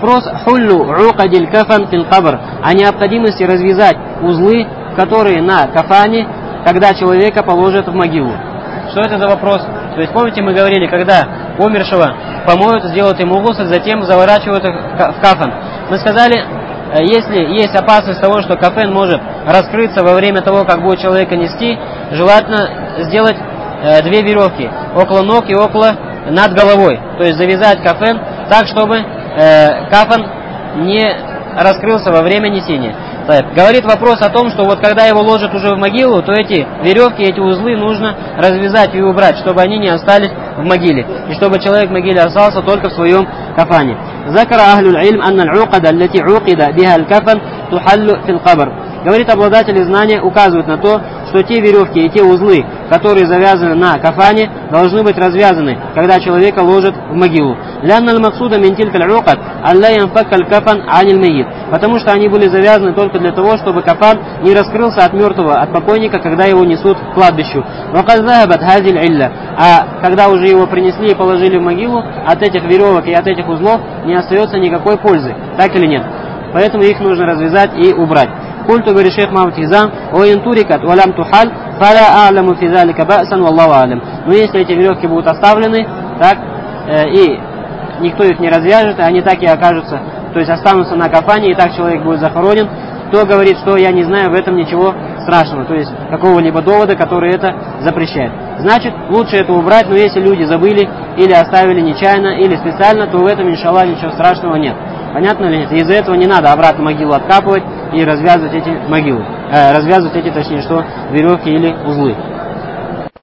Вопрос хуллу уqadil кафан фил кабр, о необходимости развязать узлы, которые на кафане, когда человека положат в могилу. Что это за вопрос? То есть, помните, мы говорили, когда умершего помоют, сделают ему гусл, затем заворачивают в кафан. Мы сказали, если есть опасность того, что кафан может раскрыться во время того, как будет человека нести, желательно сделать две веревки около ног и около над головой. То есть завязать кафан так, чтобы кафан не раскрылся во время несения. Говорит вопрос о том, что вот когда его ложат уже в могилу, то эти веревки, эти узлы нужно развязать и убрать, чтобы они не остались в могиле, и чтобы человек в могиле остался только в своем кафане. Закара ахлюль илм анна аль-уqада аллати уqида биха аль-кафан тухаллю фил кабр. Говорит, обладатели знания указывают на то, что те веревки и те узлы, которые завязаны на кафане, должны быть развязаны, когда человека ложат в могилу. Потому что они были завязаны только для того, чтобы кафан не раскрылся от мертвого, от покойника, когда его несут к кладбищу. А когда уже его принесли и положили в могилу, от этих веревок и от этих узлов не остается никакой пользы. Так или нет? Поэтому их нужно развязать и убрать. Культу, говорит шейх Мухаммад Хизам, «Оин турикат валям тухаль, фаля а'ламу фи залика ба'сан, валлаху а'лям». Но если эти веревки будут оставлены, так, и никто их не развяжет, и они так и окажутся, то есть останутся на кафане, и так человек будет захоронен, то говорит, что я не знаю в этом ничего страшного, то есть какого-либо довода, который это запрещает. Значит, лучше это убрать, но если люди забыли, или оставили нечаянно, или специально, то в этом, иншаллах, ничего страшного нет. Понятно ли нет? Из-за этого не надо обратно могилу откапывать и развязывать эти могилы. Развязывать эти, точнее, что веревки или узлы.